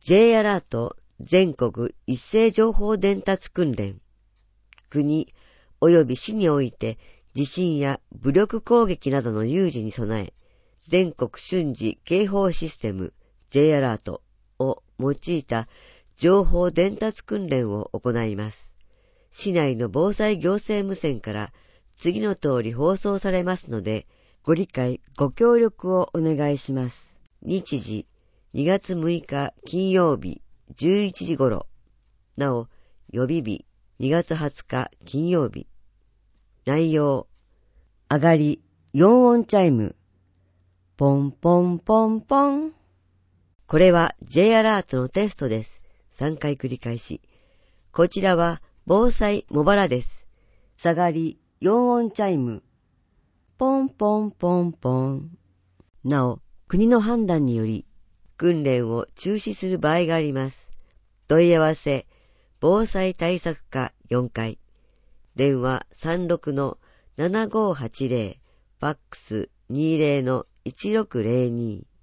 J アラート全国一斉情報伝達訓練。国及び市において地震や武力攻撃などの有事に備え、全国瞬時警報システム J アラートを用いた情報伝達訓練を行います。市内の防災行政無線から次の通り放送されますので、ご理解、ご協力をお願いします。日時2月6日金曜日11時頃。なお、予備日2月20日金曜日。内容、上がり4音チャイム。ポンポンポンポン。これは J アラートのテストです。3回繰り返し。こちらは防災茂原です。下がり4音チャイム。ポンポンポンポン。なお、国の判断により、訓練を中止する場合があります。問い合わせ、防災対策課4階。電話 36-7580、ファックス 20-1602。